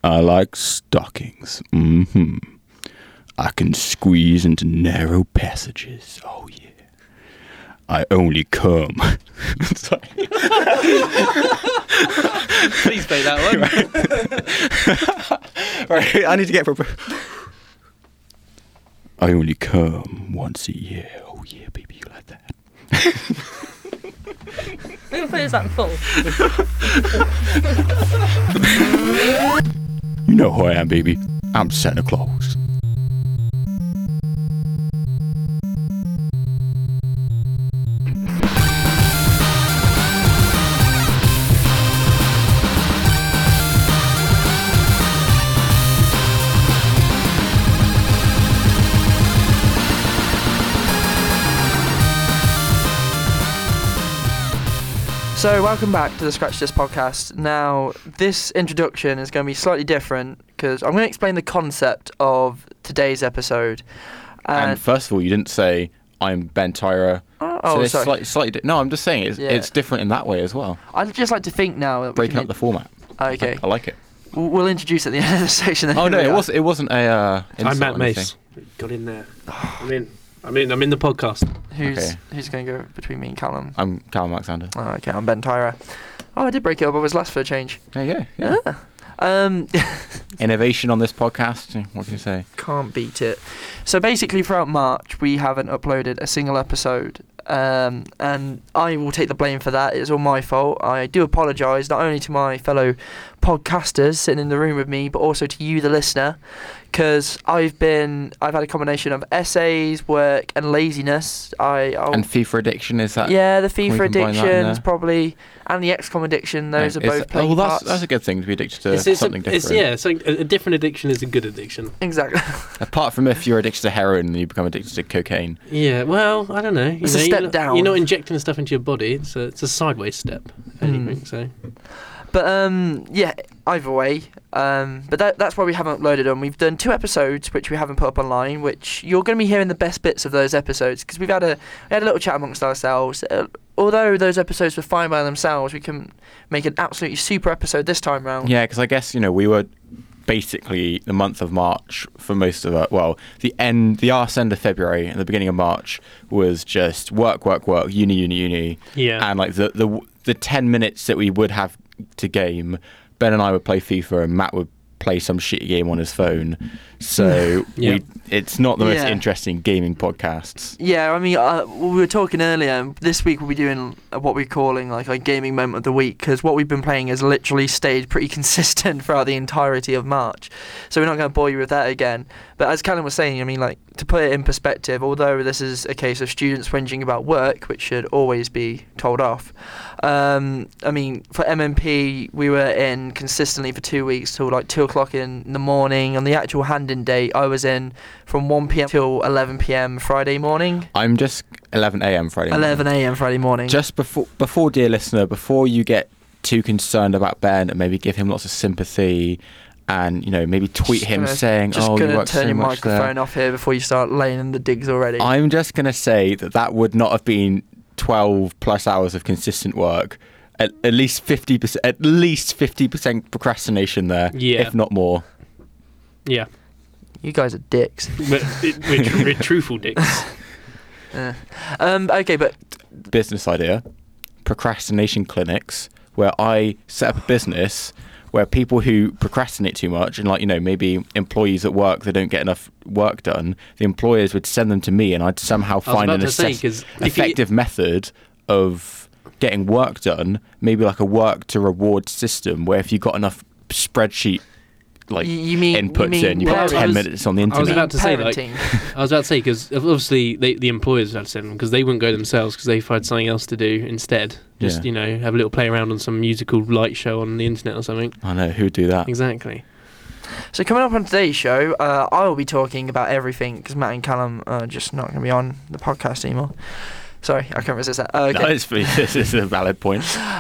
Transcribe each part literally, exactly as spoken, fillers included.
I like stockings. Mm-hmm. I can squeeze into narrow passages. Oh, yeah. I only come. Sorry. Please play that one. Right. Right, I need to get proper. I only come once a year. Oh, yeah, baby, you like that? Who plays that in full? You know who I am, baby. I'm Santa Claus. So, welcome back to the Scratch This podcast. Now, this introduction is going to be slightly different because I'm going to explain the concept of today's episode. And, and first of all, you didn't say, I'm Ben Tyra. Oh, so oh it's sorry. Slightly, slightly di- no, I'm just saying it's, Yeah. it's different in that way as well. I'd just like to think now that we Breaking can up the format. Okay. I, I like it. We'll, we'll introduce at the end of the section. Then Oh, no, we it, are. was, it wasn't a... Uh, I'm Matt insult or anything. Mace. Got in there. I'm in. I'm in. I'm in the podcast. Who's Okay. who's going to go between me and Callum? I'm Callum Alexander. Oh, okay, I'm Ben Tyra. Oh, I did break it up. I was last for a change. There you go. Yeah. Yeah. Um, Innovation on this podcast. What can you say? Can't beat it. So basically, throughout March, we haven't uploaded a single episode, um, and I will take the blame for that. It's all my fault. I do apologise not only to my fellow podcasters sitting in the room with me, but also to you, the listener, because I've been I've had a combination of essays, work, and laziness. I I'll, And FIFA addiction, is that? yeah, the can we FIFA combine that in addictions there? probably, and the X COM addiction. Those Yeah, are is both that- playing Oh, well, that's, parts. that's a good thing to be addicted to It's, it's, something a, it's different. yeah. So a, a different addiction is a good addiction. Exactly. Apart from if you're addicted to heroin and you become addicted to cocaine. Yeah. Well, I don't know. You It's know, a you're step not, down. You're not injecting stuff into your body. It's a it's a sideways step. If anything. Mm. So But um, yeah, either way. Um, but that, that's why we haven't uploaded them. We've done two episodes which we haven't put up online, which you're going to be hearing the best bits of those episodes because we've had a we had a little chat amongst ourselves. Uh, although those episodes were fine by themselves, we can make an absolutely super episode this time round. Yeah, because I guess, you know, we were basically the month of March for most of it. Well, the end, the arse end of February and the beginning of March was just work, work, work, uni, uni, uni. yeah. And like the, the, the ten minutes that we would have to game, Ben and I would play FIFA and Matt would play some shitty game on his phone. So Yeah. we, it's not the most Yeah. interesting gaming podcasts. Yeah, I mean, uh, we were talking earlier. This week we'll be doing what we're calling like a gaming moment of the week because what we've been playing has literally stayed pretty consistent throughout the entirety of March. So we're not going to bore you with that again. But as Callum was saying, I mean, like to put it in perspective, although this is a case of students whinging about work, which should always be told off. Um, I mean, for M M P, we were in consistently for two weeks till like two o'clock in the morning. On the actual hand-in date, I was in from one p.m. till eleven p.m. Friday morning. I'm just eleven a.m. Friday morning. eleven a.m. Friday morning. Just before, before, dear listener, before you get too concerned about Ben and maybe give him lots of sympathy and, you know, maybe tweet Just him gonna- saying, Just oh, you gonna work turn so your much there. microphone off here before you start laying in the digs already. I'm just going to say that that would not have been twelve plus hours of consistent work. At, at least fifty percent, at least fifty percent procrastination there, Yeah. if not more. Yeah. You guys are dicks. But it, we're, tr- we're truthful dicks. Uh, um, okay, but Business idea, procrastination clinics, where I set up a business where people who procrastinate too much and, like, you know, maybe employees at work that don't get enough work done, the employers would send them to me and I'd somehow I was find about an to say, assess- 'cause if you- effective method of getting work done, maybe like a work to reward system where if you got enough spreadsheet like y- you mean inputs you mean in, you got parents- ten minutes on the I was internet. about to say, like- parenting. I was about to say because obviously they, the employers had to send them because they wouldn't go themselves because they find something else to do instead. Just Yeah. you know have a little play around on some musical light show on the internet or something. I know, who'd do that? Exactly. So coming up on today's show, uh, I will be talking about everything because Matt and Callum are just not going to be on the podcast anymore. Sorry, I can't resist that. Uh, okay. No, it's, this is a valid point.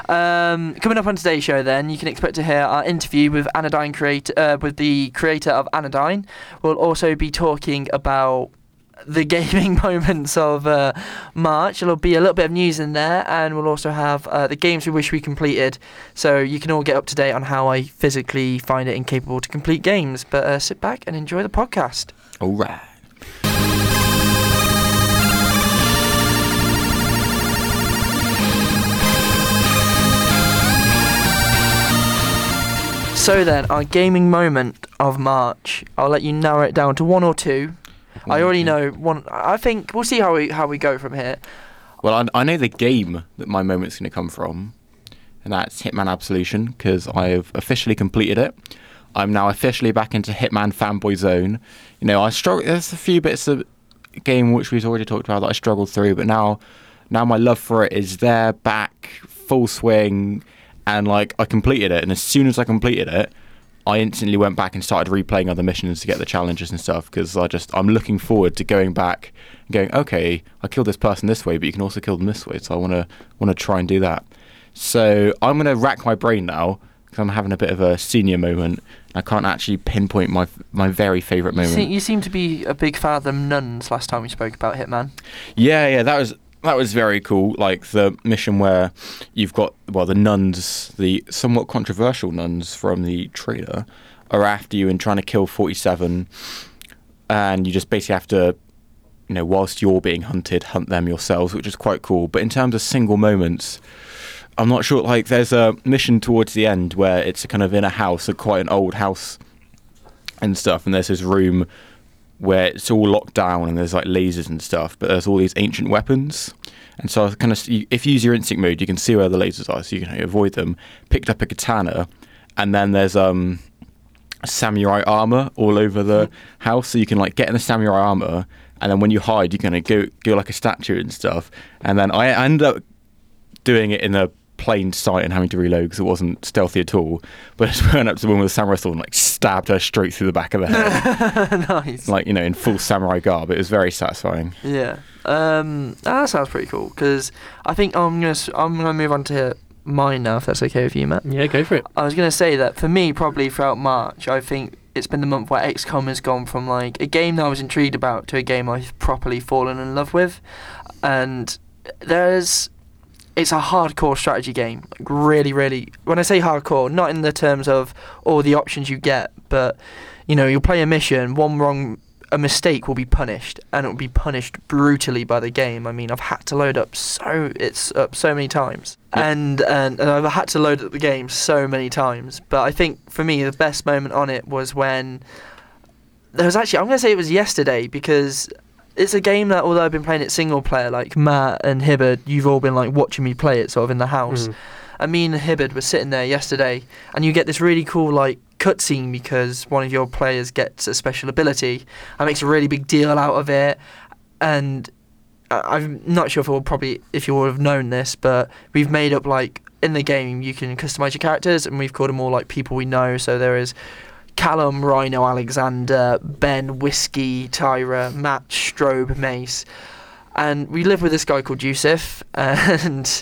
Um, coming up on today's show, then you can expect to hear our interview with Anodyne creator, uh, with the creator of Anodyne. We'll also be talking about the gaming moments of uh, March. There'll be a little bit of news in there, and we'll also have uh, the games we wish we completed, so you can all get up to date on how I physically find it incapable to complete games. But uh, sit back and enjoy the podcast. All right. So then, our gaming moment of March, I'll let you narrow it down to one or two. I already know one. I think we'll see how we how we go from here. Well, I, I know the game that my moment's going to come from, and that's Hitman Absolution, because I've officially completed it. I'm now officially back into Hitman fanboy zone. You know, I struggle. There's a few bits of game which we've already talked about that I struggled through, but now, now my love for it is there, back, full swing, and like I completed it. And as soon as I completed it, I instantly went back and started replaying other missions to get the challenges and stuff, because I just I'm looking forward to going back and going, okay, I killed this person this way, but you can also kill them this way, so I want to want to try and do that. So I'm going to rack my brain now, because I'm having a bit of a senior moment. I can't actually pinpoint my my very favourite You, moment. see, you seem to be a big fan of the nuns last time we spoke about Hitman. Yeah, yeah, that was that was very cool. Like the mission where you've got, well, the nuns, the somewhat controversial nuns from the trailer, are after you and trying to kill forty-seven, and you just basically have to, you know, whilst you're being hunted, hunt them yourselves, which is quite cool. But in terms of single moments, I'm not sure. Like, there's a mission towards the end where it's kind of in a house, a quite an old house and stuff, and there's this room where it's all locked down and there's like lasers and stuff, but there's all these ancient weapons. And so I kind of, if you use your instinct mode, you can see where the lasers are, so you can avoid them. Picked up a katana, and then there's um samurai armor all over the house, so you can like get in the samurai armor, and then when you hide, you kind of go go like a statue and stuff. And then I ended up doing it in a plain sight and having to reload because it wasn't stealthy at all. But I just went up to the woman with a samurai sword and like stabbed her straight through the back of the head. Nice. Like, you know, in full samurai garb. It was very satisfying. Yeah. Um, that sounds pretty cool, because I think I'm gonna s- I'm gonna move on to mine now, if that's okay with you, Matt. Yeah, go for it. I was gonna say that for me, probably throughout March, I think it's been the month where X COM has gone from like a game that I was intrigued about to a game I've properly fallen in love with, and there's it's a hardcore strategy game. Like really, really. When I say hardcore, not in the terms of all the options you get, but you know, you'll play a mission, one wrong, a mistake will be punished, and it will be punished brutally by the game. I mean, I've had to load up so it's up so many times, Yeah. and, and and I've had to load up the game so many times. But I think for me, the best moment on it was when there was actually I'm gonna say it was yesterday, because it's a game that, although I've been playing it single player, like Matt and Hibbard, you've all been like watching me play it sort of in the house. Mm. And me and Hibbard were sitting there yesterday, and you get this really cool like cutscene because one of your players gets a special ability and makes a really big deal out of it. And I- I'm not sure if we'll probably if you would have known this, but we've made up like in the game you can customize your characters, and we've called them all like people we know. So there is Callum, Rhino, Alexander, Ben, Whiskey, Tyra, Matt, Strobe, Mace, and we live with this guy called Yusuf, and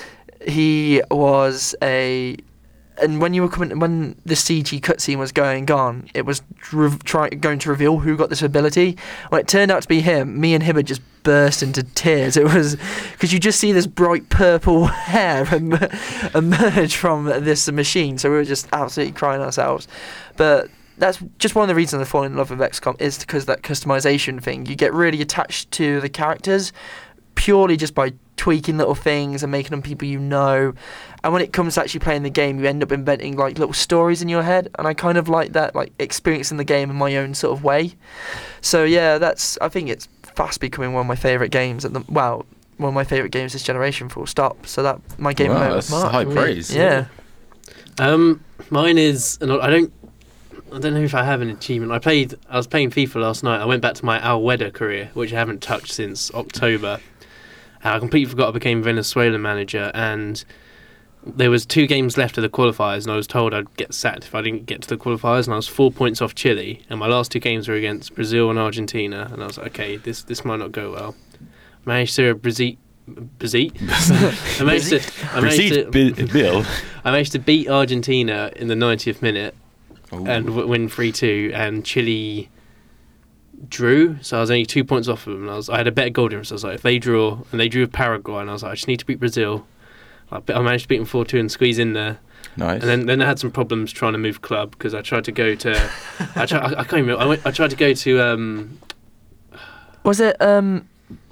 he was a. And when you were coming, when the C G cutscene was going on, it was re- try, going to reveal who got this ability. When it turned out to be him, me and Hibbard just burst into tears. It was because you just see this bright purple hair em- emerge from this machine. So we were just absolutely crying ourselves. But that's just one of the reasons I fall in love with X COM, is because that customization thing. You get really attached to the characters purely just by tweaking little things and making them people you know. And when it comes to actually playing the game, you end up inventing like little stories in your head, and I kind of like that, like experiencing the game in my own sort of way. So yeah, that's I think it's fast becoming one of my favourite games at the well, one of my favourite games this generation, full stop. So that my game Wow, moment that's was March. high praise. Yeah. Um, mine is, and I don't, I don't know if I have an achievement. I played, I was playing FIFA last night. I went back to my Al Weda career, which I haven't touched since October. I completely forgot I became Venezuelan manager, and there was two games left of the qualifiers, and I was told I'd get sacked if I didn't get to the qualifiers, and I was four points off Chile, and my last two games were against Brazil and Argentina, and I was like, okay, this this might not go well. I managed to Brazil. Brazil. I managed to. I managed to. Proceed, Bill. I managed to beat Argentina in the ninetieth minute Ooh. and w- win three two, and Chile drew, so I was only two points off of them. And I was I had a better goal difference. I was like, if they draw, and they drew with Paraguay, and I was like, I just need to beat Brazil. I, I managed to beat them four two and squeeze in there. Nice. And then, then I had some problems trying to move club because I tried to go to. I, tried, I, I can't remember. I, went, I tried to go to. Um, Was it um?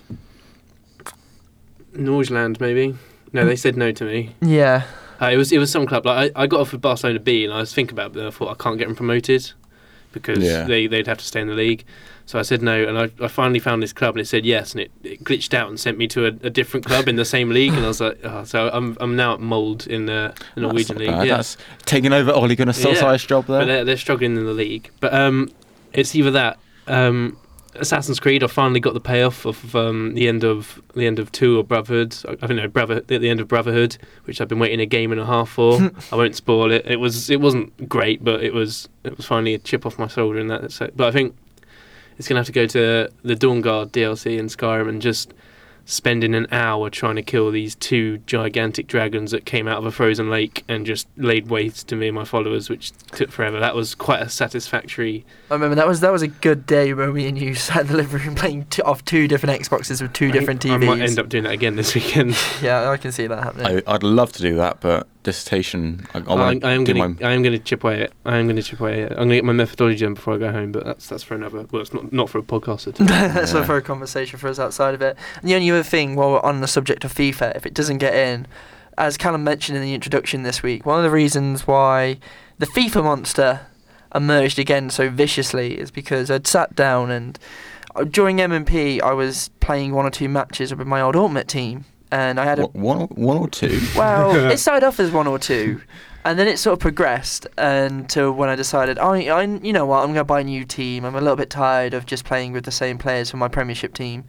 Norgeland maybe. No, they said no to me. Yeah. Uh, it was it was some club. Like I, I got off with Barcelona B, and I was thinking about it, but I thought I can't get them promoted because Yeah. they they'd have to stay in the league. So I said no, and I, I finally found this club, and it said yes, and it, it glitched out and sent me to a, a different club in the same league, and I was like, oh, so I'm I'm now at Mould in the, the Norwegian That's league. not bad. Yeah. That's taking over Ole Gunnar Solskjaer's job there. But they're, they're struggling in the league. But um, it's either that. Um, Assassin's Creed, I finally got the payoff of um, the end of the end of two or Brotherhood. I, I don't know, Brother at the end of Brotherhood, which I've been waiting a game and a half for. I won't spoil it. It was it wasn't great, but it was it was finally a chip off my shoulder in that. So, but I think it's gonna have to go to the Dawnguard D L C in Skyrim and just spending an hour trying to kill these two gigantic dragons that came out of a frozen lake and just laid waste to me and my followers, which took forever. That was quite a satisfactory. I remember that was that was a good day when me and you sat in the living room playing two, off two different Xboxes with two I different T think Vs. I might end up doing that again this weekend. Yeah, I can see that happening. I, I'd love to do that, but dissertation. I, I, I, wanna I am do going my- to. I am going to chip away at. I am going to chip away at. I'm going to get my methodology done before I go home. But that's that's for another. Well, it's not not for a podcast at all. That's Yeah. for a conversation for us outside of it. And the only other thing, while we're on the subject of FIFA, if it doesn't get in, as Callum mentioned in the introduction this week, one of the reasons why the FIFA monster emerged again so viciously is because I'd sat down and uh, during M M P I was playing one or two matches with my old Ultimate team, and I had a What, one, or- one or two. well, it started off as one or two, and then it sort of progressed until when I decided, I, I, you know what, I'm going to buy a new team. I'm a little bit tired of just playing with the same players for my Premiership team.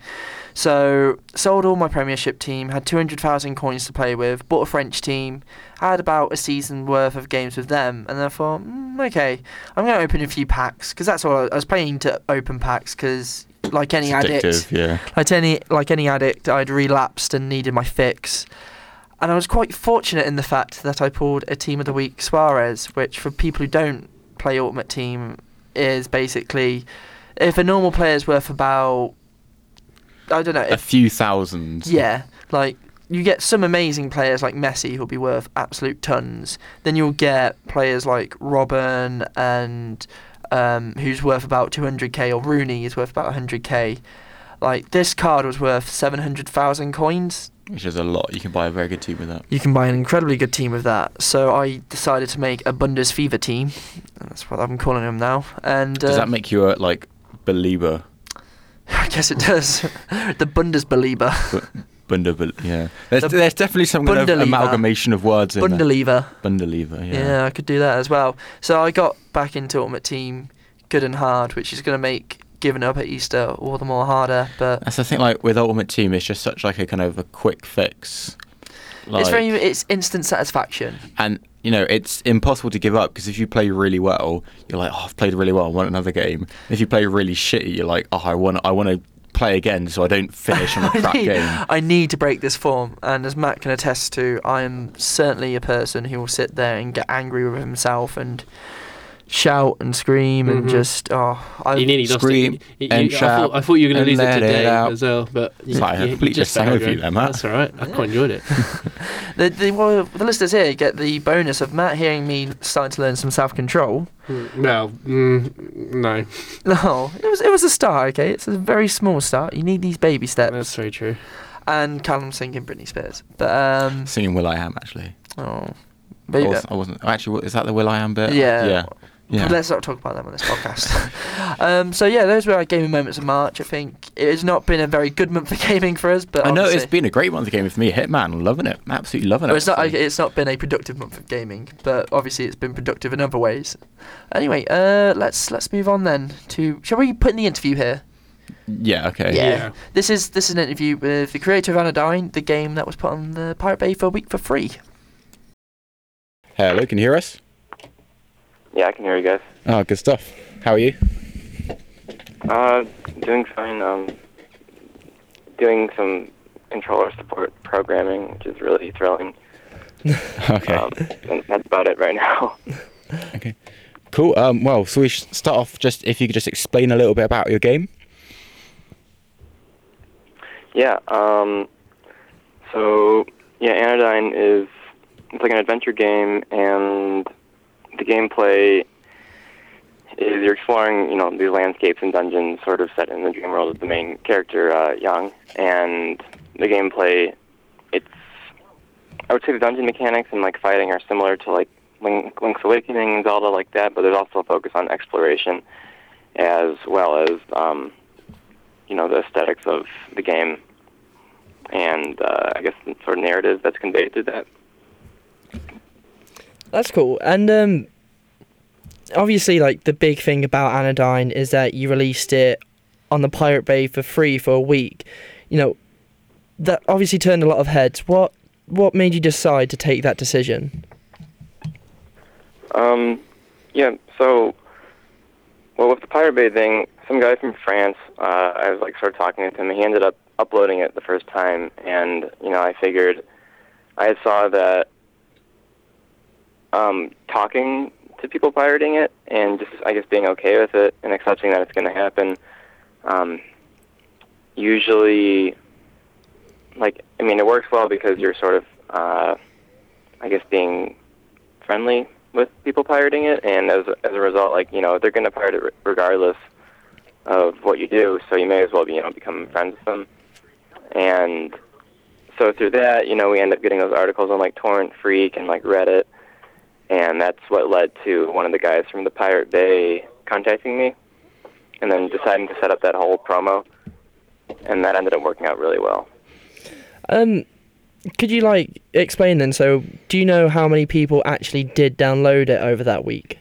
So, sold all my Premiership team, had two hundred thousand coins to play with, bought a French team, had about a season worth of games with them, and then I thought, mm, okay, I'm going to open a few packs, because that's all I, I was playing to open packs, because like any It's addict, addictive, yeah. like any like any addict, I'd relapsed and needed my fix. And I was quite fortunate in the fact that I pulled a Team of the Week Suarez, which for people who don't play Ultimate Team is basically if a normal player is worth about I don't know A if, few thousand. yeah, like you get some amazing players like Messi who'll be worth absolute tons. Then you'll get players like Robin and um, who's worth about two hundred k, or Rooney is worth about one hundred k. Like this card was worth seven hundred thousand coins. Which is a lot. You can buy a very good team with that. You can buy an incredibly good team with that. So I decided to make a Bundesliga team. And that's what I'm calling them now. And Does uh, that make you a like believer? I guess it does. The Bundesliga. Bunda, yeah. There's, The there's definitely some kind of Bundesliga. amalgamation of words in there. Bundesliga. Bundesliga, yeah. Yeah, I could do that as well. So I got back into Ultimate Team good and hard, which is going to make giving up at Easter all the more harder. But That's the thing. Like with Ultimate Team, it's just such like a kind of a quick fix. Like, it's very it's instant satisfaction. and you know it's impossible to give up because if you play really well, you're like, oh, I've played really well, I want another game. If you play really shitty, you're like, oh, I want I want to play again so I don't finish on a crap I need, game. I need to break this form, and as Matt can attest to, I am certainly a person who will sit there and get angry with himself and shout and scream and Mhm. just oh I You nearly lost Scream it. You- you- and I, shout thought, I thought you were going and to lose it let it today out. as well, but It's like I completely just sang let it over you go. there, Matt. That's all right. I quite enjoyed it. the the, well, the listeners here get the bonus of Matt hearing me starting to learn some self control. Mm, well, mm, no, No, it was it was a start. Okay, it's a very small start. You need these baby steps. that's very true. And Callum singing Britney Spears, but um Singing Will I Am actually. oh, I baby. wasn't, I wasn't. Actually, is that the Will I Am bit? Yeah. Yeah. Yeah. Let's not talk about them on this podcast. um, so yeah, those were our gaming moments of March. I think it has not been a very good month for gaming for us, but I know it's obviously- been a great month of gaming for me. Hitman, I'm loving it. Absolutely loving it. Well, it's not. It's not been a productive month of gaming, but obviously it's been productive in other ways. Anyway, uh, let's let's move on then to. Shall we put in the interview here? Yeah. Okay. Yeah. Yeah. This is this is an interview with the creator of Anodyne, the game that was put on the Pirate Bay for a week for free. Hello, can you hear us? Yeah, I can hear you guys. Oh, good stuff. How are you? Uh, doing fine. Um, doing some controller support programming, which is really thrilling. Okay. Um, and that's about it right now. Okay. Cool. Um, well, so we should start off just if you could just explain a little bit about your game. Yeah. Um, so yeah, Anodyne is it's like an adventure game, and the gameplay is you're exploring, you know, these landscapes and dungeons, sort of set in the dream world of the main character, uh, Young, and the gameplay. It's I would say the dungeon mechanics and like fighting are similar to like Link, Link's Awakening and Zelda, like that, but there's also a focus on exploration as well as, um, you know, the aesthetics of the game and, uh, I guess, the sort of narrative that's conveyed through that. That's cool. And um, obviously, like, the big thing about Anodyne is that you released it on the Pirate Bay for free for a week. You know, that obviously turned a lot of heads. What what made you decide to take that decision? Um, yeah, so, well, with the Pirate Bay thing, some guy from France, uh, I was, like, sort of talking with him, he ended up uploading it the first time, and, you know, I figured, I saw that, um, talking to people pirating it, and just, I guess, being okay with it, and accepting that it's going to happen, um, usually, like, I mean, it works well because you're sort of, uh, I guess, being friendly with people pirating it, and as as a result, like, you know, they're going to pirate it regardless of what you do, so you may as well, be, you know, become friends with them. And so through that, you know, we end up getting those articles on, like, Torrent Freak and, like, Reddit, and that's what led to one of the guys from the Pirate Bay contacting me, and then deciding to set up that whole promo, and that ended up working out really well. Um, could you, like, explain then, so do you know how many people actually did download it over that week?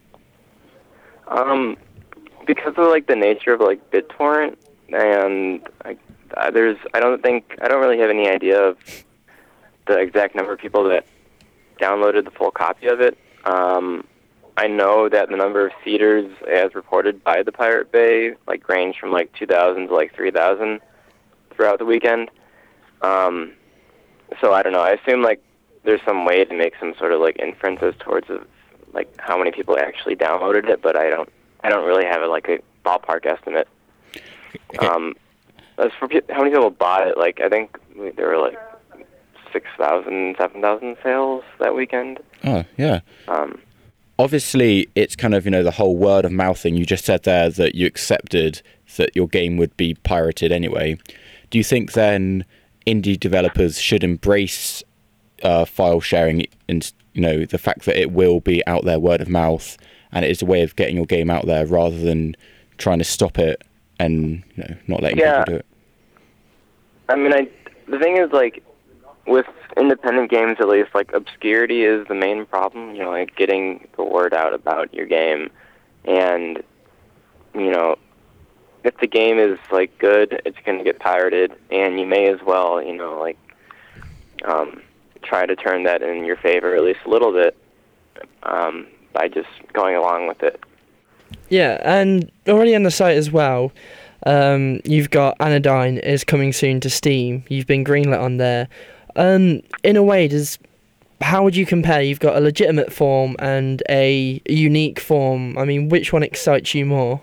Um, because of, like, the nature of, like, BitTorrent, and, like, uh, there's, I don't think, I don't really have any idea of the exact number of people that downloaded the full copy of it. Um, I know that the number of seeders, as reported by the Pirate Bay, like, ranged from, like, two thousand to, like, three thousand throughout the weekend. Um, so I don't know. I assume, like, there's some way to make some sort of, like, inferences towards, of, like, how many people actually downloaded it, but I don't, I don't really have, a, like, a ballpark estimate. Okay. Um, as for pe- how many people bought it, like, I think there were, like, six thousand, seven thousand sales that weekend. Oh, yeah. Um, Obviously, it's kind of, you know, the whole word of mouth thing. You just said there that you accepted that your game would be pirated anyway. Do you think then indie developers should embrace uh, file sharing and, you know, the fact that it will be out there word of mouth and it is a way of getting your game out there rather than trying to stop it and, you know, not letting Yeah. people do it? I mean, I, the thing is, like, with independent games at least, like, obscurity is the main problem, you know, like, getting the word out about your game. And, you know, if the game is, like, good, it's going to get pirated, and you may as well, you know, like, um, try to turn that in your favor at least a little bit um, by just going along with it. Yeah, and already on the site as well, um, you've got Anodyne is coming soon to Steam. You've been greenlit on there. Um, in a way, does how would you compare? You've got a legitimate form and a unique form. I mean, which one excites you more?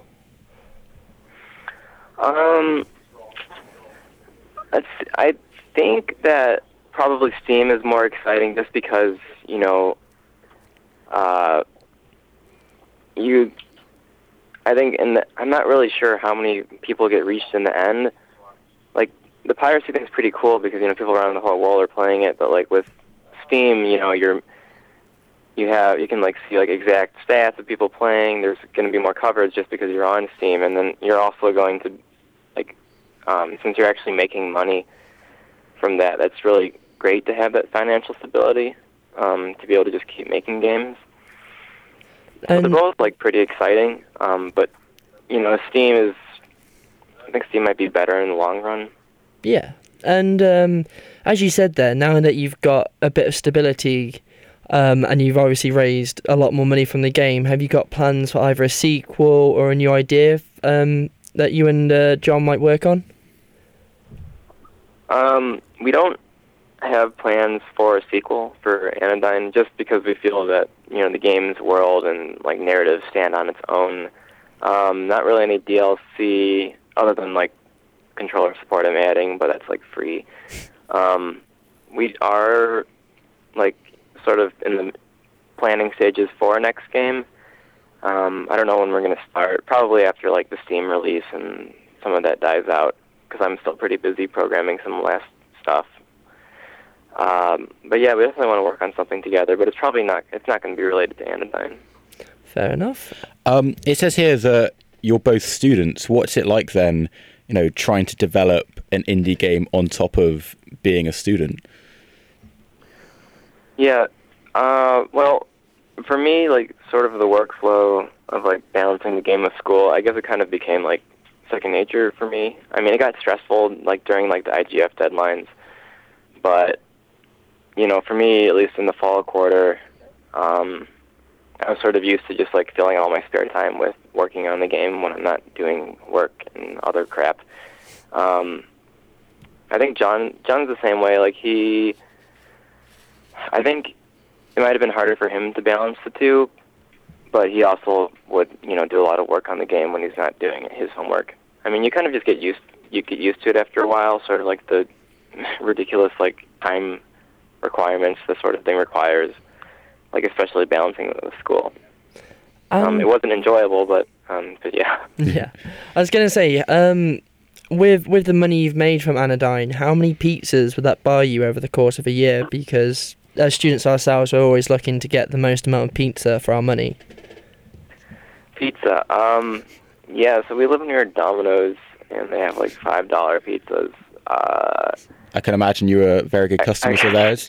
Um, let's, I think that probably Steam is more exciting just because, you know, uh, you, I think, in the, I'm not really sure how many people get reached in the end. Like, the piracy thing is pretty cool because, you know, people around the whole world are playing it, but, like, with Steam, you know, you're, you have, you can, like, see, like, exact stats of people playing. There's going to be more coverage just because you're on Steam, and then you're also going to, like, um, since you're actually making money from that, that's really great to have that financial stability, um, to be able to just keep making games. So And they're both, like, pretty exciting, um, but, you know, Steam is, I think Steam might be better in the long run. yeah, and um, as you said there, now that you've got a bit of stability, um, and you've obviously raised a lot more money from the game, have you got plans for either a sequel or a new idea um, that you and uh, John might work on? Um, we don't have plans for a sequel for Anodyne, just because we feel that, you know, the game's world and like narrative stand on its own. Um, not really any D L C other than like controller support I'm adding, but that's like free. Um, we are like sort of in the planning stages for our next game. Um, I don't know when we're going to start. Probably after like the Steam release and some of that dies out, because I'm still pretty busy programming some last stuff. Um, but yeah, we definitely want to work on something together. But it's probably not. It's not going to be related to Anodyne. Fair enough. Um, it says here that you're both students. What's it like then, you know, trying to develop an indie game on top of being a student? Yeah. Uh, well, for me, like, sort of the workflow of, like, balancing the game with school, I guess it kind of became, like, second nature for me. I mean, it got stressful, like, during, like, the I G F deadlines. But, you know, for me, at least in the fall quarter, um, I was sort of used to just, like, filling all my spare time with working on the game when I'm not doing work and other crap. Um, I think John John's the same way. Like, he... I think it might have been harder for him to balance the two, but he also would, you know, do a lot of work on the game when he's not doing his homework. I mean, you kind of just get used you get used to it after a while, sort of like the ridiculous, like, time requirements this sort of thing requires, like, especially balancing it with school. Um, um, it wasn't enjoyable, but, um, but yeah. Yeah. I was going to say, um, with with the money you've made from Anodyne, how many pizzas would that buy you over the course of a year? Because as students ourselves, we're always looking to get the most amount of pizza for our money. Pizza. Um, yeah, so we live near Domino's, and they have, like, five dollar pizzas. Uh, I can imagine you were very good customers I, I, of theirs.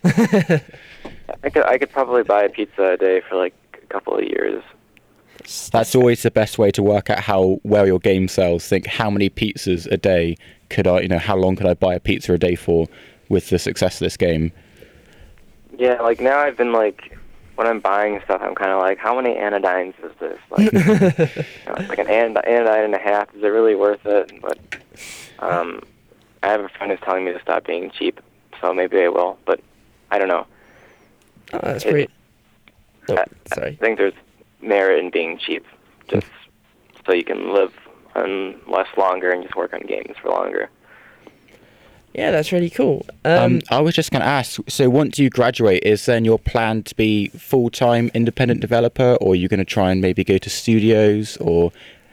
I could I could probably buy a pizza a day for, like, a couple of years. That's always the best way to work out how well your game sells. Think, how many pizzas a day could I, you know, how long could I buy a pizza a day for with the success of this game? Yeah, like, now I've been, like, when I'm buying stuff, I'm kind of like, how many anodynes is this? Like, you know, like an anod- anodyne and a half, is it really worth it? But um, I have a friend who's telling me to stop being cheap, so maybe I will, but I don't know. Oh, that's it, great. Oh, I, sorry. I think there's merit in being cheap, just so you can live on less longer and just work on games for longer. Yeah, that's really cool. Um, Um, I was just going to ask, so once you graduate, is then your plan to be full-time independent developer, or are you going to try and maybe go to studios, or...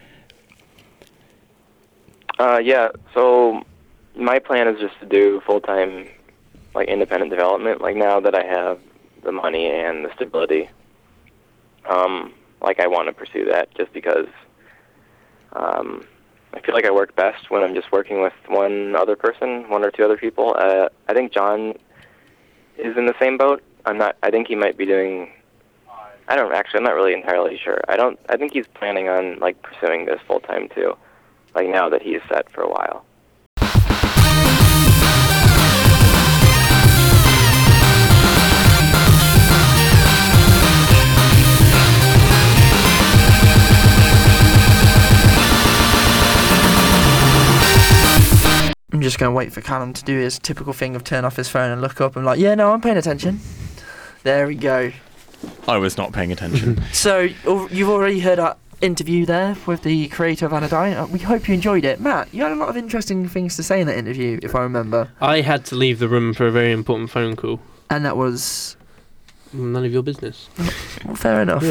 Uh, yeah, so my plan is just to do full-time, like, independent development, like, now that I have the money and the stability. Um, like, I want to pursue that just because um, I feel like I work best when I'm just working with one other person, one or two other people. Uh, I think John is in the same boat. I'm not. I think he might be doing. I don't actually. I'm not really entirely sure. I don't. I think he's planning on, like, pursuing this full time too. Like, now that he's set for a while. I'm just going to wait for Callum to do his typical thing of turn off his phone and look up and like, yeah, no, I'm paying attention. There we go. I was not paying attention. So, oh, you've already heard our interview there with the creator of Anodyne. Uh, we hope you enjoyed it. Matt, you had a lot of interesting things to say in that interview, if I remember. I had to leave the room for a very important phone call. And that was... None of your business. Well, fair enough.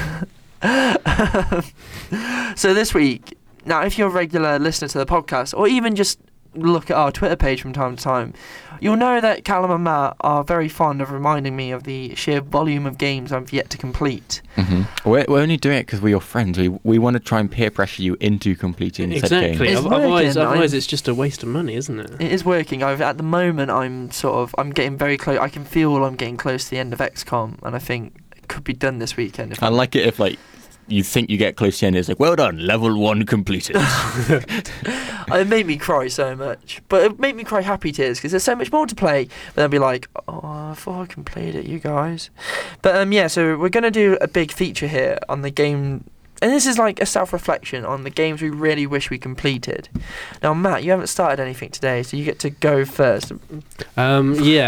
Yeah. So this week, now if you're a regular listener to the podcast, or even just look at our Twitter page from time to time, you'll know that Callum and Matt are very fond of reminding me of the sheer volume of games I've yet to complete. Mm-hmm. We're, we're only doing it because we're your friends. We we want to try and peer pressure you into completing said game. Exactly. It's Otherwise, working, otherwise I'm- it's just a waste of money, isn't it? It is working. I've at the moment I'm sort of I'm getting very close. I can feel I'm getting close to the end of X COM, and I think it could be done this weekend. If I I'm- like it if, like, you think you get close to the end, it's like, well done, level one completed. It made me cry so much, but it made me cry happy tears because there's so much more to play. But I'll be like, oh, I thought I completed it, you guys. But um, yeah, so we're gonna do a big feature here on the game, and this is like a self-reflection on the games we really wish we completed. Now, Matt, you haven't started anything today, so you get to go first. Um, yeah.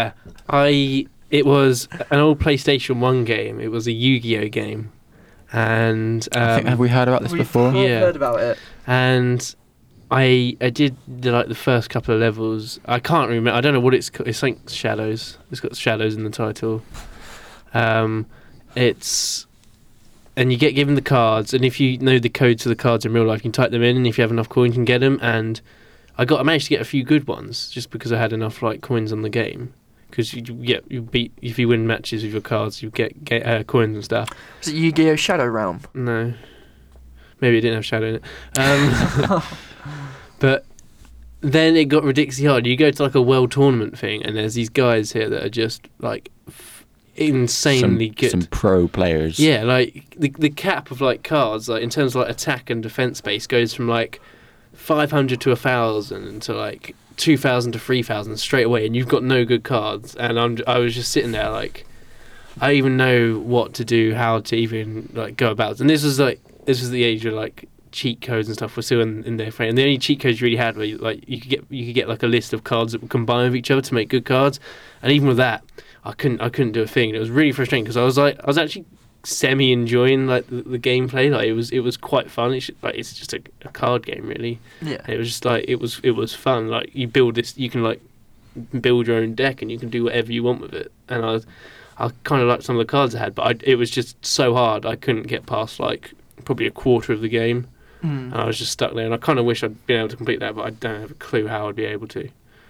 I it was an old PlayStation One game. It was a Yu-Gi-Oh game, and um, I think, have we heard about this We've before? I've Yeah. heard about it. and I I did the, like the first couple of levels. I can't remember. I don't know what it's called. It's like Shadows. It's got Shadows in the title. Um, it's and you get given the cards, and if you know the code to the cards in real life, you can type them in, and if you have enough coins, you can get them. And I got I managed to get a few good ones just because I had enough like coins on the game. Because you get you beat if you win matches with your cards, you get get uh, coins and stuff. Is it Yu-Gi-Oh! Shadow Realm? No, maybe it didn't have Shadow in it. Um, but then it got ridiculously hard. You go to like a world tournament thing, and there's these guys here that are just like f- insanely some, good. Some pro players. Yeah, like the the cap of like cards, like in terms of like attack and defense base, goes from like five hundred to a thousand to like two thousand to three thousand straight away, and you've got no good cards. And I'm I was just sitting there like, I even know what to do, how to even like go about. And this was like this was the age where like cheat codes and stuff were still in, in their frame. And the only cheat codes you really had were like you could get you could get like a list of cards that would combine with each other to make good cards. And even with that, I couldn't I couldn't do a thing. It was really frustrating because I was like I was actually semi enjoying like the, the gameplay. Like it was it was quite fun. It's just, like it's just a, a card game really. Yeah. And it was just like it was it was fun. Like you build this, you can like build your own deck and you can do whatever you want with it. And I was, I kind of liked some of the cards I had, but I, it was just so hard. I couldn't get past like probably a quarter of the game, Mm. and I was just stuck there. And I kind of wish I'd been able to complete that, but I don't have a clue how I'd be able to.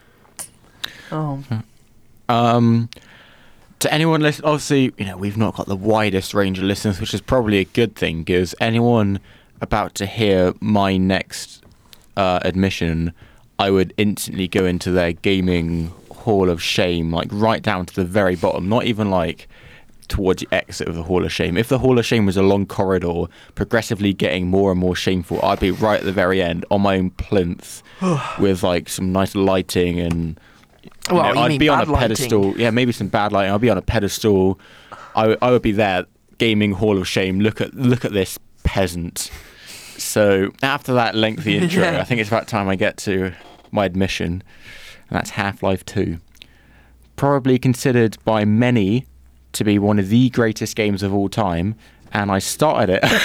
Oh. Um, to anyone listening, obviously, you know, we've not got the widest range of listeners, which is probably a good thing, because anyone about to hear my next uh, admission, I would instantly go into their gaming hall of shame, like right down to the very bottom, not even like towards the exit of the hall of shame. If the hall of shame was a long corridor, progressively getting more and more shameful, I'd be right at the very end on my own plinth with like some nice lighting and you Well, know, you I'd mean be on a bad lighting. pedestal. Yeah, maybe some bad lighting. I'd be on a pedestal. I, w- I would be there, gaming hall of shame. Look at look at this peasant. So after that lengthy intro, Yeah. I think it's about time I get to my admission, and that's Half-Life two. Probably considered by many to be one of the greatest games of all time, and I started it.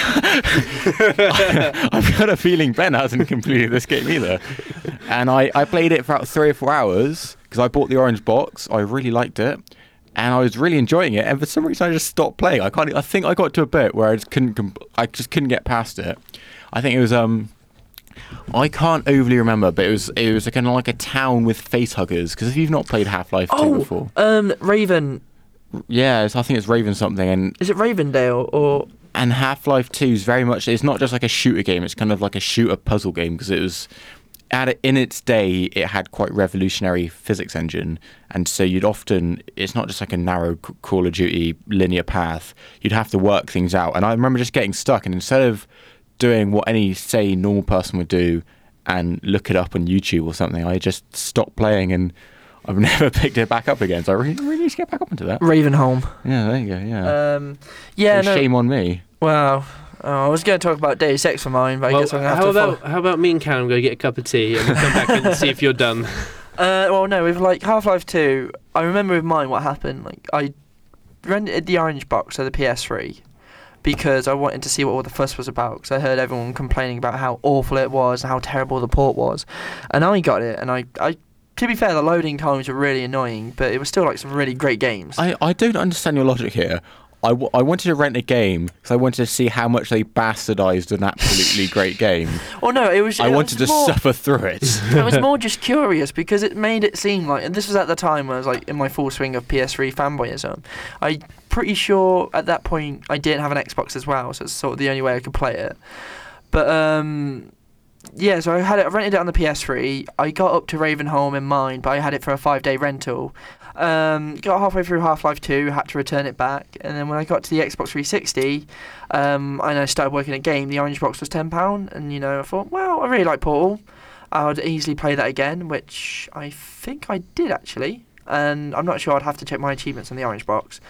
I've got a feeling Ben hasn't completed this game either. And I, I played it for about three or four hours because I bought the orange box. I really liked it, and I was really enjoying it. And for some reason, I just stopped playing. I can't. I think I got to a bit where I just couldn't. Com- I just couldn't get past it. I think it was um. I can't overly remember, but it was it was kind of like a town with face huggers. Because if you've not played Half-Life two Oh, before, um, Raven. yeah, it's, I think it's Raven something, and Is it Ravendale or? and Half-Life two is very much. It's not just like a shooter game. It's kind of like a shooter puzzle game because it was. At it, in its day, it had quite revolutionary physics engine, and so you'd often. It's not just like a narrow C- Call of Duty linear path. You'd have to work things out, and I remember just getting stuck. And instead of doing what any say normal person would do and look it up on YouTube or something, I just stopped playing, and I've never picked it back up again. So I really, really need to get back up into that. Ravenholm. Yeah, there you go. Yeah, Um, yeah, So no. shame on me. Wow. Oh, I was going to talk about Deus Ex for mine, but I Well, guess I'm going to have how to about how about me and Callum go get a cup of tea and we'll come back and see if you're done. Uh, well, no, with like Half-Life two, I remember with mine what happened. Like, I rented the orange box, so the P S three, because I wanted to see what all the fuss was about. Because I heard everyone complaining about how awful it was and how terrible the port was, and I got it. And I, I, to be fair, the loading times were really annoying, but it was still like some really great games. I, I don't understand your logic here. I, w- I wanted to rent a game because I wanted to see how much they bastardized an absolutely great game. Well, no, it was. I it wanted to was more, suffer through it. I was more just curious because it made it seem like, and this was at the time when I was like in my full swing of P S three fanboyism. I'm pretty sure at that point I didn't have an Xbox as well, so it's sort of the only way I could play it. But um, yeah, so I had it, I rented it on the P S three. I got up to Ravenholm in mind, but I had it for a five-day rental. Um, got halfway through Half-Life two, had to return it back, and then when I got to the Xbox three sixty, um, and I started working at game, the orange box was ten pounds, and you know I thought, well, I really like Portal. I would easily play that again, which I think I did actually, and I'm not sure. I'd have to check my achievements on the orange box.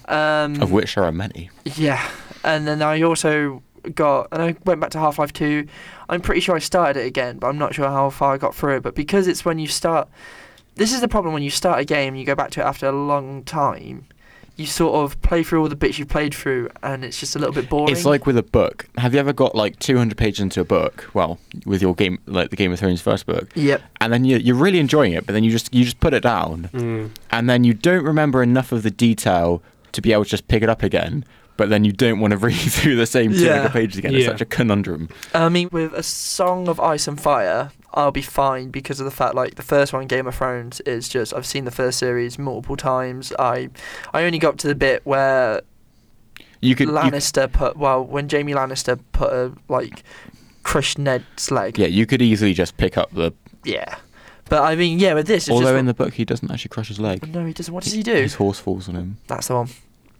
Um, Of which there are many. yeah, and then I also got, and I went back to Half-Life two. I'm pretty sure I started it again, but I'm not sure how far I got through it. But because it's when you start, this is the problem when you start a game and you go back to it after a long time. You sort of play through all the bits you've played through, and it's just a little bit boring. It's like with a book. Have you ever got like two hundred pages into a book? Well, with your game, like the Game of Thrones first book. Yep. And then you're, you're really enjoying it, but then you just you just put it down, Mm. and then you don't remember enough of the detail to be able to just pick it up again. But then you don't want to read through the same two hundred Yeah. pages again. It's Yeah. such a conundrum. I mean, with A Song of Ice and Fire, I'll be fine because of the fact, like, the first one, Game of Thrones, is just, I've seen the first series multiple times. I I only got to the bit where You could, you, Lannister put, well, when Jamie Lannister put a, like, crushed Ned's leg. yeah, you could easily just pick up the. Yeah. But, I mean, yeah, with this, it's Although just... in the book he doesn't actually crush his leg. No, he doesn't. What does he do? His horse falls on him. That's the one.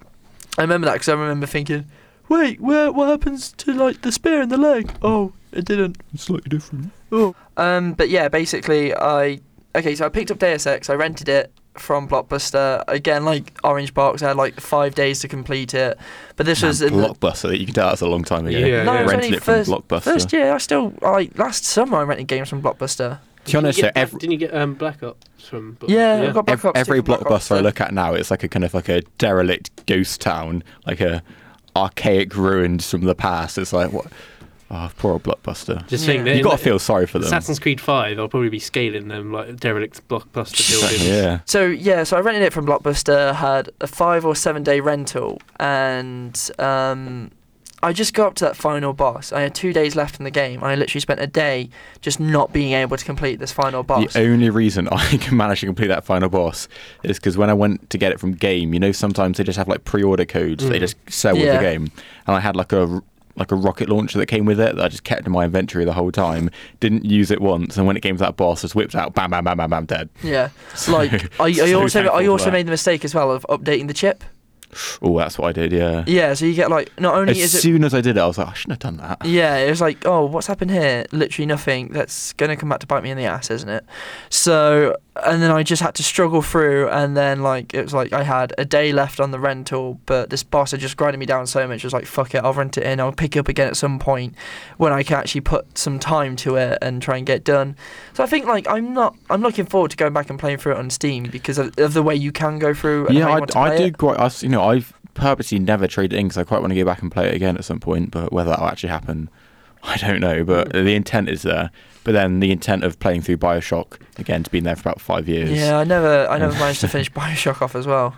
I remember that because I remember thinking, wait, where? What happens to like the spear in the leg? Oh, it didn't. It's slightly different. Oh. Um. But yeah, basically, I okay. So I picked up Deus Ex. I rented it from Blockbuster. Again, like Orange Box, I had like five days to complete it. But this Man, was in the, Blockbuster. You can tell that's a long time ago. Yeah, no, yeah. it was Rented only it from first, Blockbuster. first year. I still like last summer I rented games from Blockbuster. To be honest, Didn't you so get, every, didn't you get um, Black Ops from? Block- Yeah, I got Black ev- Ops every two from Blockbuster I Blockbuster. look at now, it's like a kind of like a derelict ghost town, like a archaic ruins from the past. It's like what? Oh, poor old Blockbuster. Just Yeah. think that You in got to the- feel sorry for them. Assassin's Creed five, I'll probably be scaling them like derelict blockbuster buildings. Yeah. So yeah, so I rented it from Blockbuster, had a five or seven day rental, and um, I just got up to that final boss. I had two days left in the game. I literally spent a day just not being able to complete this final boss. The only reason I can manage to complete that final boss is because when I went to get it from Game, you know, sometimes they just have like pre-order codes they Mm. just sell with Yeah. the game, and I had like a like a rocket launcher that came with it that I just kept in my inventory the whole time. Didn't use it once, and when it came to that boss, just whipped out, bam, bam, bam, bam, bam, dead. Yeah, So- like I, I so also thankful I for also that. made the mistake as well of updating the chip. Oh, that's what I did. Yeah. Yeah, so you get like not only As is it soon as I did it, I was like, I shouldn't have done that. yeah, it was like, oh, what's happened here? Literally nothing. That's going to come back to bite me in the ass, isn't it? So, and then I just had to struggle through, and then, like, it was like I had a day left on the rental, but this boss had just grinded me down so much. I was like, fuck it, I'll rent it in. I'll pick it up again at some point when I can actually put some time to it and try and get it done. So I think, like, I'm not, I'm looking forward to going back and playing through it on Steam because of, of the way you can go through and Yeah, how you I, want to I play do it. quite. I, s- you know, I've purposely never traded in because I quite want to go back and play it again at some point. But whether that'll actually happen, I don't know. But the intent is there. But then the intent of playing through Bioshock again, to been there for about five years. Yeah, I never, I never managed to finish Bioshock off as well.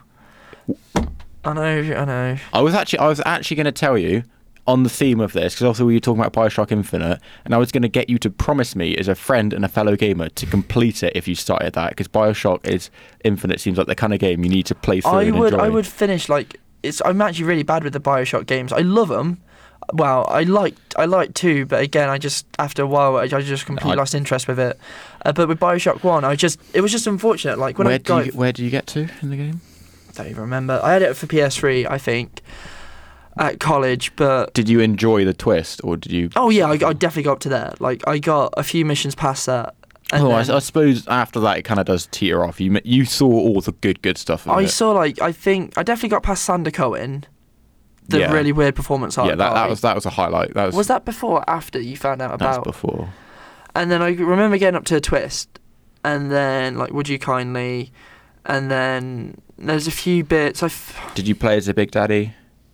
I know, I know. I was actually, I was actually going to tell you on the theme of this because also we were talking about Bioshock Infinite, and I was going to get you to promise me as a friend and a fellow gamer to complete it if you started that because Bioshock is Infinite seems like the kind of game you need to play through I and would, enjoy. I would finish like it's. I'm actually really bad with the Bioshock games. I love them. Well, I liked, I liked two, but again, I just after a while, I, I just completely I- lost interest with it. Uh, but with Bioshock One, I just, it was just unfortunate. Like when Where I do got, you, where do you get to in the game? don't even remember. I had it for P S three, I think, at college. But Did you enjoy the twist, or did you? oh yeah, I, I definitely got up to there. Like I got a few missions past that. And Oh, I, then I suppose after that it kind of does teeter off. You m- you saw all the good good stuff. Of I it. saw like I think I definitely got past Sander Cohen, the Yeah. really weird performance art yeah, that, guy. that was that was a highlight. That was, Was that before or after you found out that was about? before. And then I remember getting up to a twist, and then like, would you kindly, and then there's a few bits. I, f- Did you play as a Big Daddy?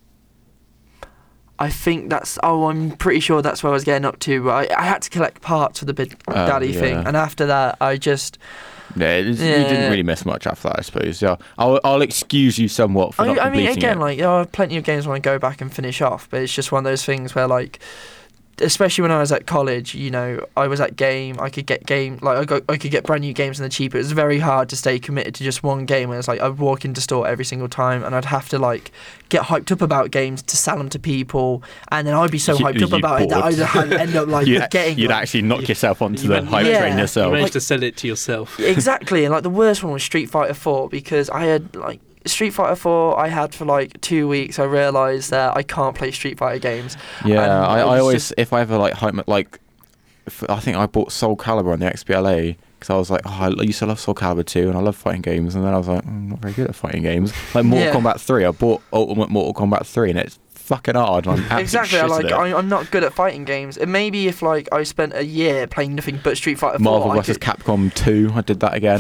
I think that's. Oh, I'm pretty sure that's where I was getting up to. But I, I had to collect parts for the Big Oh, Daddy yeah. thing, and after that, I just. Yeah, it is, you Yeah. didn't really miss much after that, I suppose. Yeah, I'll I'll excuse you somewhat for I, not I mean, completing again, it. like, you know, I have plenty of games I want to go back and finish off, but it's just one of those things where, like, especially when I was at college, you know, I was at game, I could get game, like, I, got, I could get brand new games in the cheap. It was very hard to stay committed to just one game. It was like, I'd walk into store every single time, and I'd have to, like, get hyped up about games to sell them to people, and then I'd be so You- hyped up you about it that bored. I'd end up, like, you'd, getting you'd like, actually knock yourself onto You the man- hype Yeah. train You yourself. managed to sell it to yourself. Exactly, and like the worst one was Street Fighter four because I had like Street Fighter four I had for like two weeks. I realised that I can't play Street Fighter games. Yeah, And I, it I was always just- if I ever like hype like, if, I think I bought Soul Calibur on the X B L A because I was like, oh, I used to love Soul Calibur two and I love fighting games, and then I was like, I'm not very good at fighting games. Like Mortal Yeah. Kombat three, I bought Ultimate Mortal Kombat three, and it's fucking hard. And I'm absolutely Exactly, I shit at like it. I, I'm not good at fighting games. And maybe if like I spent a year playing nothing but Street Fighter Marvel four, I versus could, Capcom two, I did that again.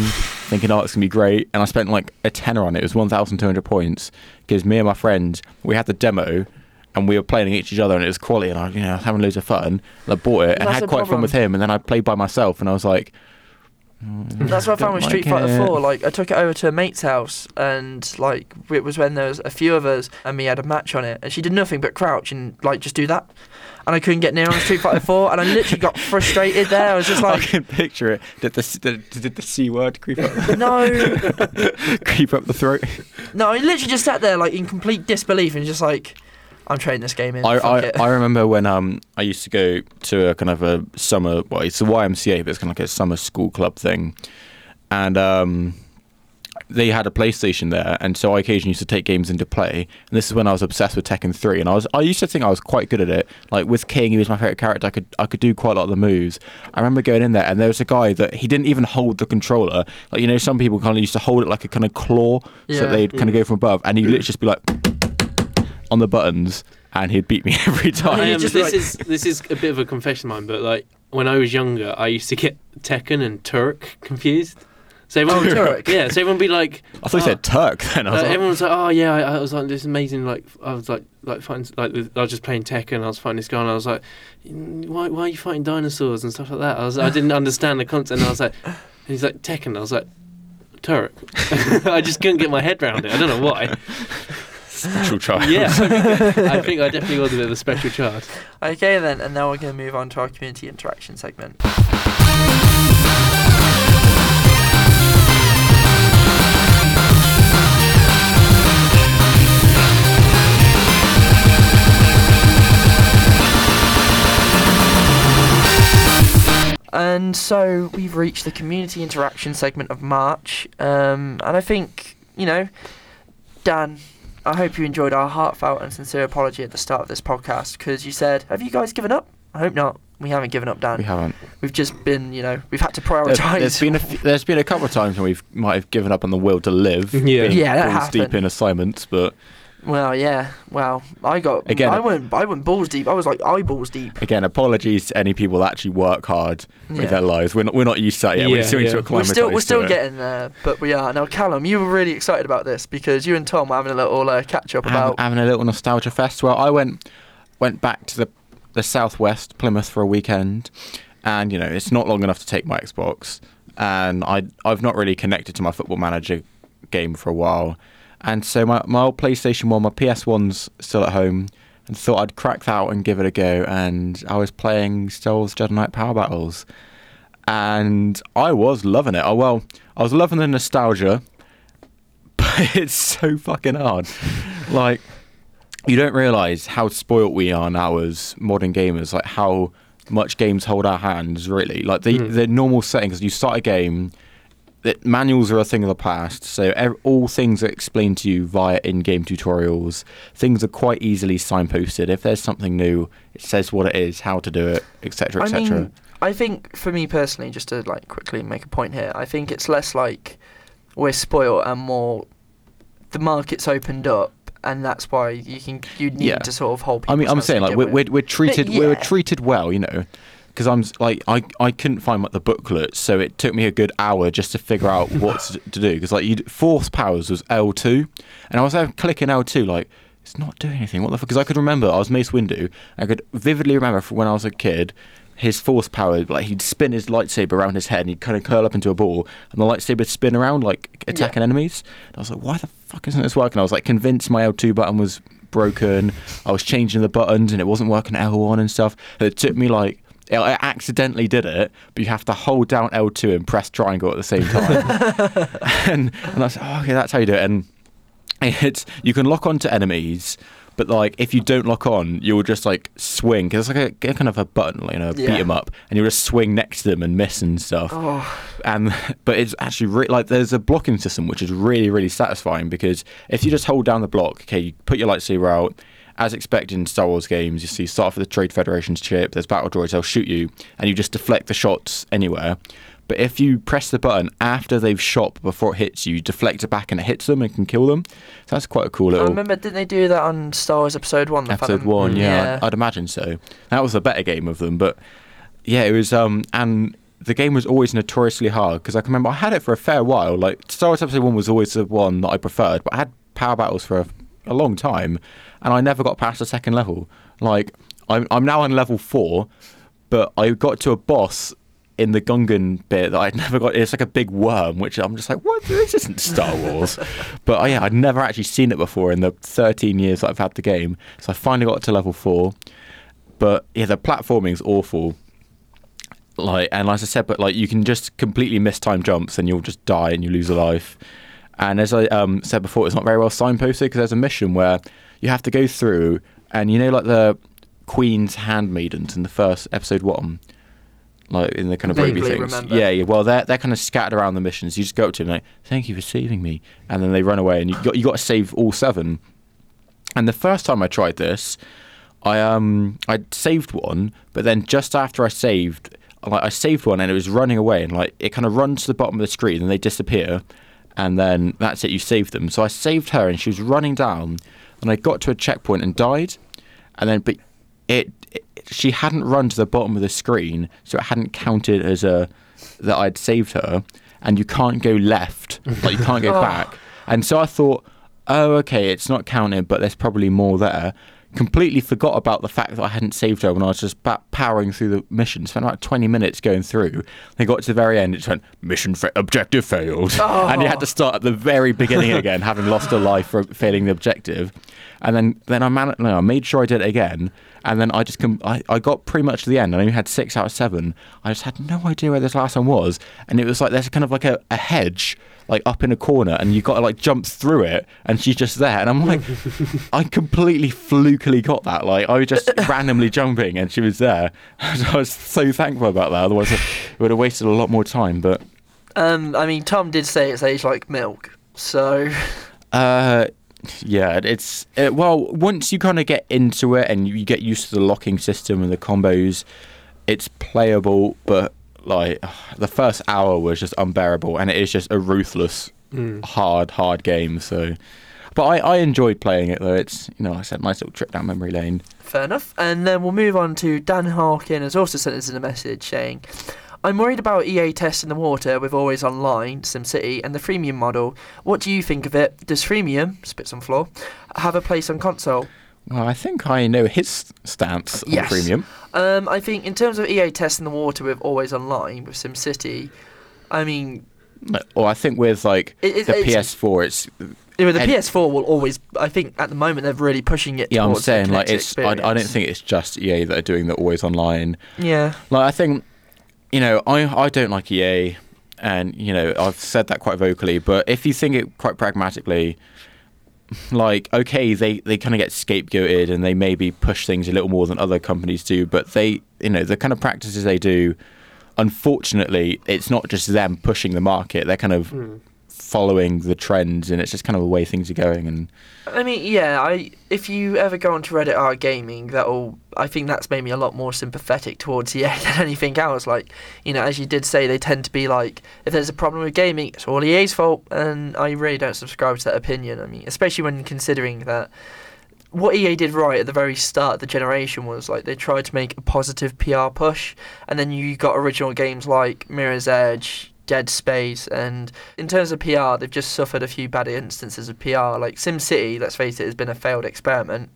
thinking, oh, it's going to be great. And I spent like a tenner on it. It was one thousand two hundred points because me and my friend, we had the demo and we were playing against each other and it was quality and I, you know, I was having loads of fun. And I bought it and That's had the quite fun problem. with him. And then I played by myself and I was like, That's what I found with Don't Street like Fighter it. four. Like, I took it over to a mate's house, and like it was when there was a few of us, and we had a match on it, and she did nothing but crouch and like just do that, and I couldn't get near on Street Fighter four, and I literally got frustrated there. I was just I like, can picture it. Did the, did, did the C word creep up, no, creep up the throat? no, I literally just sat there like in complete disbelief and just like, I'm trading this game in. I, fuck I, it. I remember when um I used to go to a kind of a summer, well, it's a Y M C A, but it's kind of like a summer school club thing, and um they had a PlayStation there, and so I occasionally used to take games into play. And this is when I was obsessed with Tekken three, and I was I used to think I was quite good at it. Like with King, he was my favorite character. I could I could do quite a lot of the moves. I remember going in there, and there was a guy that he didn't even hold the controller. Like, you know, some people kind of used to hold it like a kind of claw, so Yeah. that they'd kind of go from above, and he'd literally just be like on the buttons, and he'd beat me every time. I you am, just this like- is this is a bit of a confession of mine, but like when I was younger, I used to get Tekken and Turk confused. So everyone, Oh, Turk. yeah. So everyone would be like, I thought you oh, said Turk then. I was uh, like, everyone was like, oh yeah, I, I was like this amazing, like I was like like fighting, like with, I was just playing Tekken, I was fighting this guy, and I was like, why why are you fighting dinosaurs and stuff like that? I was I didn't understand the concept, and I was like, and he's like Tekken, I was like Turk. I just couldn't get my head around it. I don't know why. special child. Yeah, I think, I think I definitely was a bit of a special child. Okay then, and now we're going to move on to our community interaction segment. And so we've reached the community interaction segment of March, um, and I think, you know, Dan, I hope you enjoyed our heartfelt and sincere apology at the start of this podcast, because you said, have you guys given up? I hope not. We haven't given up, Dan. We haven't. We've just been, you know, we've had to There's, prioritise. there's been a few, there's been a couple of times when we've might have given up on the will to live. Yeah. being Yeah, that balls deep happened. in assignments, but Well, yeah. Well, I got Again- I went. I went balls deep. I was like eyeballs deep. again, apologies to any people that actually work hard Yeah. with their lives. We're not we're not used to that yet. we're Yeah, still yeah. into We're We're still we're acclimatised still to it. getting there, but we are now. Callum, you were really excited about this because you and Tom were having a little uh, catch up Having- about. having a little nostalgia fest. Well, I went went back to the the southwest, Plymouth, for a weekend, and you know it's not long enough to take my Xbox, and I I've not really connected to my Football Manager game for a while, and so my my old PlayStation One, my P S One's still at home, and thought I'd crack that out and give it a go, and I was playing Star Wars Jedi Knight Power Battles, and I was loving it. Oh well, I was loving the nostalgia, but it's so fucking hard, like. You don't realise how spoilt we are now as modern gamers, like how much games hold our hands, really. Like the, Mm. the normal settings, you start a game, that manuals are a thing of the past, so ev- all things are explained to you via in-game tutorials. Things are quite easily signposted. If there's something new, it says what it is, how to do it, et cetera, et I cetera. mean, I think for me personally, just to like quickly make a point here, I think it's less like we're spoiled and more the market's opened up, and that's why you can you need Yeah. to sort of hold. I mean, people's I'm hands saying to like begin we're, with. we're we're treated But we're yeah. treated well, you know, because I'm s- like I I couldn't find like the booklet, so it took me a good hour just to figure out what to, to do. Because like you force powers was L two, and I was there clicking L two like it's not doing anything. What the fuck? Because I could remember I was Mace Windu. I could vividly remember from when I was a kid. His force power, like he'd spin his lightsaber around his head and he'd kind of curl up into a ball and the lightsaber would spin around like attacking enemies. And I was like, why the fuck isn't this working? I was like convinced my L two button was broken. I was changing the buttons and it wasn't working at L one and stuff. And it took me like, I accidentally did it, but you have to hold down L two and press triangle at the same time. and, and I was like, oh, okay, that's how you do it. And it's, you can lock onto enemies, but like if you don't lock on, you'll just like swing because it's like a, a kind of a button, like, you know, Yeah. beat 'em up, and you'll just swing next to them and miss and stuff. Oh, And but it's actually re- like there's a blocking system which is really really satisfying because if you just hold down the block, okay, you put your lightsaber out. As expected in Star Wars games, you see you start off with the Trade Federation's chip. There's battle droids, they'll shoot you, and you just deflect the shots anywhere. But if you press the button after they've shot before it hits you, you deflect it back and it hits them and can kill them. So that's quite a cool I little. remember, didn't they do that on Star Wars Episode One? the Episode Phantom- one, yeah, yeah. I'd, I'd imagine so. That was a better game of them, but yeah, it was. Um, and the game was always notoriously hard because I can remember I had it for a fair while. Like Star Wars Episode One was always the one that I preferred, but I had Power Battles for a, a long time, and I never got past the second level. Like I'm I'm now on level four, but I got to a boss in the Gungan bit that I'd never got. It's like a big worm, which I'm just like, what? This isn't Star Wars. But oh, yeah, I'd never actually seen it before in the thirteen years that I've had the game. So I finally got to level four. But yeah, the platforming's awful. Like, and as I said, but like you can just completely miss time jumps and you'll just die and you lose a life. And as I um, said before, it's not very well signposted because there's a mission where you have to go through, and you know, like the Queen's handmaidens in the first episode one. Like in the kind of baby things, remember. yeah, yeah. Well, they're they're kind of scattered around the missions. You just go up to them like, "Thank you for saving me," and then they run away, and you got you got to save all seven. And the first time I tried this, I um I saved one, but then just after I saved, like I saved one, and it was running away, and like it kind of runs to the bottom of the screen, and they disappear, and then that's it. You saved them. So I saved her, and she was running down, and I got to a checkpoint and died, and then but it. it she hadn't run to the bottom of the screen, so it hadn't counted as a that I'd saved her, and you can't go left, like you can't go Oh. back. And so I thought, oh, okay, it's not counted, but there's probably more there. Completely forgot about the fact that I hadn't saved her when I was just ba- powering through the mission. Spent about twenty minutes going through. They got to the very end, it just went, mission fa- objective failed. Oh. And you had to start at the very beginning again, having lost a life for failing the objective. And then, then I, man- no, I made sure I did it again. And then I just com- I, I got pretty much to the end. I only had six out of seven. I just had no idea where this last one was. And it was like there's kind of like a, a hedge like up in a corner, and you got to like jump through it, and she's just there. And I'm like, I completely flukily got that. Like I was just randomly jumping, and she was there. I was so thankful about that. Otherwise, it would have wasted a lot more time. But Um, I mean, Tom did say it's aged like milk, so uh. Yeah, it's it, well. Once you kind of get into it and you get used to the locking system and the combos, it's playable. But like the first hour was just unbearable, and it is just a ruthless, Mm. hard, hard game. So, but I, I enjoyed playing it though. It's you know I said nice little trip down memory lane. fair enough. And then we'll move on to Dan Harkin has also sent us in a message saying, I'm worried about E A testing the water with Always Online, SimCity, and the freemium model. What do you think of it? Does freemium, spits on floor, have a place on console? Well, I think I know his stance on Yes. premium. Um, I think in terms of E A testing the water with Always Online, with SimCity, I mean, Or I think with like It- it- the it's- P S four, it's with the And- P S four will always, I think at the moment they're really pushing it yeah. I'm towards the saying like Kinect it's. I, I don't experience. think it's just E A that are doing the always online. Yeah. Like I think, you know, I I don't like E A, and you know I've said that quite vocally. But if you think it quite pragmatically, like okay, they they kind of get scapegoated and they maybe push things a little more than other companies do. But they, you know, the kind of practices they do, unfortunately, it's not just them pushing the market. They're kind of Mm. following the trends, and it's just kind of the way things are going. And I mean, yeah, I if you ever go onto Reddit R Gaming, that'll I think that's made me a lot more sympathetic towards E A than anything else. Like, you know, as you did say, they tend to be like, if there's a problem with gaming, it's all E A's fault, and I really don't subscribe to that opinion. I mean, especially when considering that what E A did right at the very start of the generation was like they tried to make a positive P R push, and then you got original games like Mirror's Edge, Dead Space, and in terms of P R, they've just suffered a few bad instances of P R. Like SimCity, let's face it, has been a failed experiment,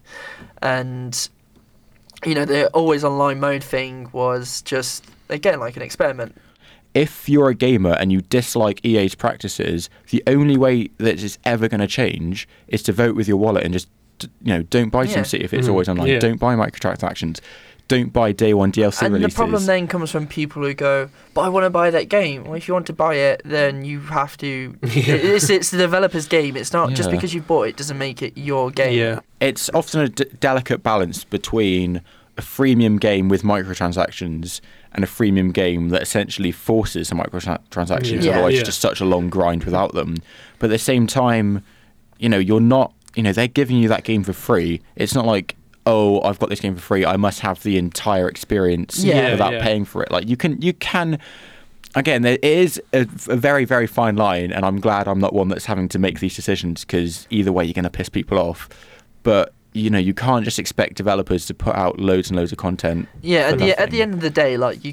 and you know the always online mode thing was just again like an experiment. if you're a gamer and you dislike E A's practices, the only way that it's ever going to change is to vote with your wallet and just, you know, don't buy Yeah. SimCity if it's Mhm. always online. Yeah. Don't buy microtransactions. Don't buy day one D L C And releases. the problem then comes from people who go, but I want to buy that game. Well, if you want to buy it, then you have to. Yeah. It's, it's the developer's game. It's not just Yeah. because you bought it doesn't make it your game. Yeah. It's often a d- delicate balance between a freemium game with microtransactions and a freemium game that essentially forces some microtransactions. Yeah. Otherwise, Yeah. it's just such a long grind without them. But at the same time, you know, you're not, you know, they're giving you that game for free. It's not like, oh, I've got this game for free, I must have the entire experience Yeah. without Yeah. paying for it. Like you can, you can. Again, there is a, a very, very fine line, and I'm glad I'm not one that's having to make these decisions because either way, you're going to piss people off. But you know, you can't just expect developers to put out loads and loads of content. Yeah, for at the at nothing. the end of the day, like you,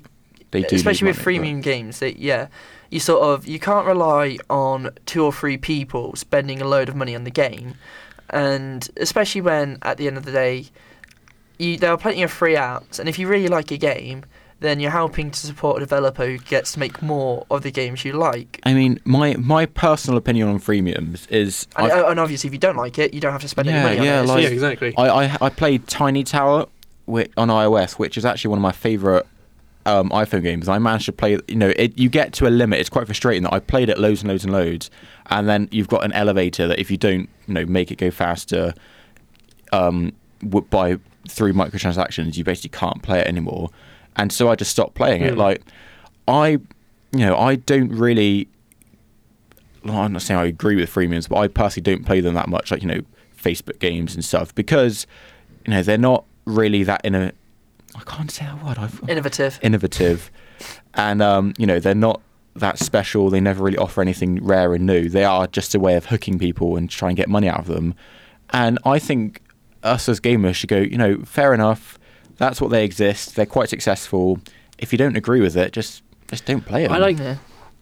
they do, especially need with money, freemium games. They, yeah, you sort of you can't rely on two or three people spending a load of money on the game, and especially when at the end of the day, you, there are plenty of free apps, and if you really like a game, then you're helping to support a developer who gets to make more of the games you like. I mean, my my personal opinion on freemiums is, And, I've- and obviously, if you don't like it, you don't have to spend Yeah, any money on yeah, it. It's like- yeah, just- exactly. I, I I played Tiny Tower wi- on iOS, which is actually one of my favourite um, iPhone games. I managed to play. You know, it, you get to a limit. It's quite frustrating that I played it loads and loads and loads, and then you've got an elevator that if you don't, you know, make it go faster, um, w- by through microtransactions, you basically can't play it anymore. And so I just stopped playing it. Mm. Like, I, you know, I don't really. Well, I'm not saying I agree with freemiums, but I personally don't play them that much. Like, you know, Facebook games and stuff, because you know they're not really that in a. I can't say that word. I've, Innovative. innovative, and um, you know they're not that special. They never really offer anything rare and new. They are just a way of hooking people and try and get money out of them. And I think us as gamers should go, you know, fair enough. That's what they exist. They're quite successful. If you don't agree with it, just just don't play it. I like Yeah.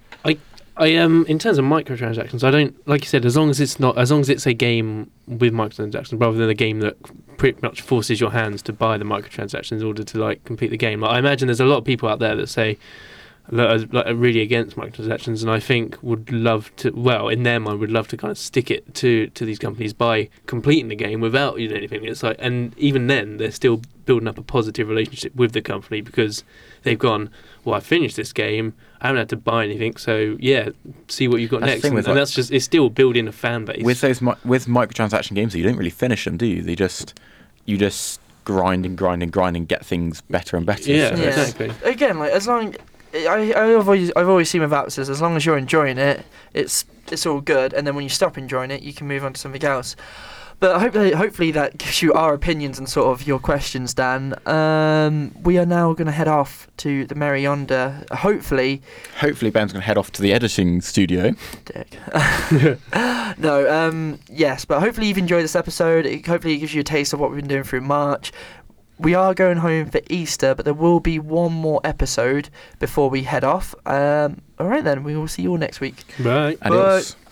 I um in terms of microtransactions, I don't like you said as long as it's not as long as it's a game with microtransactions rather than a game that pretty much forces your hands to buy the microtransactions in order to like complete the game. Like, I imagine there's a lot of people out there that say that are, like, are really against microtransactions, and I think would love to, well, in their mind, would love to kind of stick it to to these companies by completing the game without you know anything. It's like, and even then, they're still building up a positive relationship with the company because they've gone, well, I finished this game, I haven't had to buy anything, so yeah, see what you've got That's the next. thing And, with, and like- that's just, it's still building a fan base. with those mi- with microtransaction games, you don't really finish them, do you? They just you just grind and grind and grind and get things better and better. yeah, So Yeah. it's- exactly. Again, like as long, I I've always I've always seen with apps is as long as you're enjoying it, it's it's all good. And then when you stop enjoying it, you can move on to something else. But hopefully, hopefully that gives you our opinions and sort of your questions, Dan. Um, we are now going to head off to the Merry Yonder. Hopefully, Hopefully, Ben's going to head off to the editing studio. dick. no, um, yes, but hopefully you've enjoyed this episode. It, hopefully it gives you a taste of what we've been doing through March. We are going home for Easter, but there will be one more episode before we head off. Um, all right then, we will see you all next week. Right. Adios.